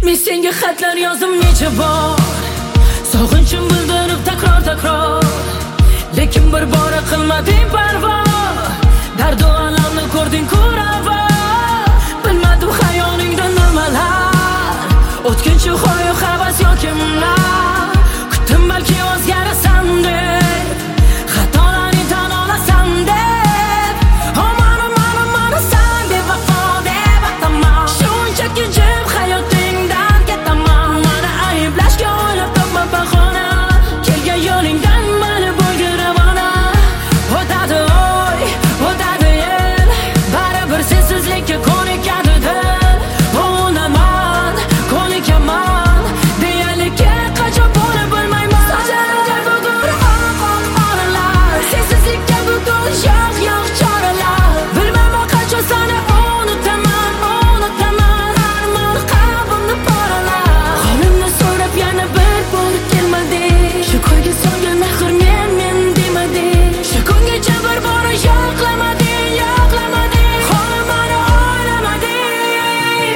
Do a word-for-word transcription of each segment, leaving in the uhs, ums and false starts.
Men senga xatlar yozdim necha bor, sog'inchim bildirib takror takror, lekin bir bora qilmading parvo. Dardu alamni ko'rding ko'rava, bilmadim xayolingda nimalar, o'tkinchi hoyu havas yoki munglar. Kutdim balki o'zgarasan deb, xatolarni tan olasan deb, omana mana mana san deb vafo deb ataman. Shunchaki jim hayotingdan ketaman, mana ayblashga o'ylab topma bahona, kelgan yo'lingdan mani bo'lgin ravona. O'tadi oy, o'tadi yil, baribir sensizlikka ko'nikadi dil. O'naman, ko'nikaman, deyalikka qachon bo'lib bilmayman. Sochimga bugun oq oq oralar, sensizlikka bugun yo'q yo'q choralar. Bilmayman qachon seni unutaman, unutaman, armon qalbimni poralar. Qo'limni so'rab yana bir bor kelmading, shu ko'yga solgan mehr men men demading. Shu kungacha bir bora yo'qlamading, yo'qlamading, qo'limni o'ylamading.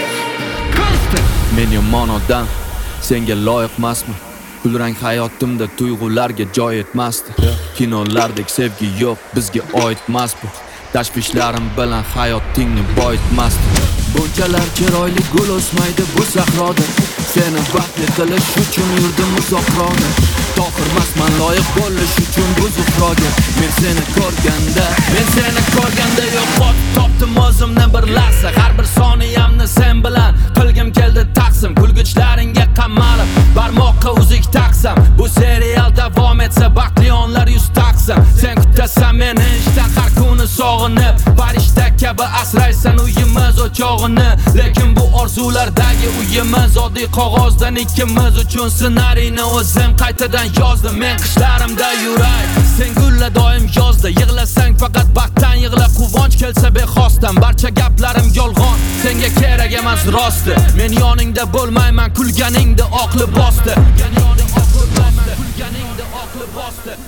Men yomon odam, senga loyiqmasman. Kulrang hayotimda tuyg'ularga joy etmasdi. Kinolardek sevgi yo'q, bizga oidmas bu. Tashvishlarim bilan hayotingni boyitmasdi. Bunchalar chiroyli gul o'smaydi bu sahroda, seni baxtli qilish uchun yurdim uzoqroqda. To'g'rimasman loyiq bo'lish uchun bu zuhroga. Men seni ko'rganda, men seni ko'rganda yo'qot topdim o'zimni bir lahza. Har bir soniyamni sen bilan qilgim keldi taqsim. Kulgichlaringga qamalib, barmoqqa uzik taqsam. Bu serial davom etsa baxtli onlar yuz taqsam. Sen kutasan meni ishdan har kuni sog'inib, farishta kabi asraysan uyimiz o'chog'ini. Lekin bu orzulardagi uyimiz oddiy qog'ozdan ikkimiz uchun ssenariyni o'zim qaytadan yozdim. Men qishlarimda yuray, sen gulla doim yozda. Yig'lasang faqat baxtdan yig'la, quvonch kelsa bexosdan. Barcha gaplarim yolg'on, senga kerak emas rosti. Men yoningda bo'lmayman, kulganingda oq libosda. Kulganingda oq libosda.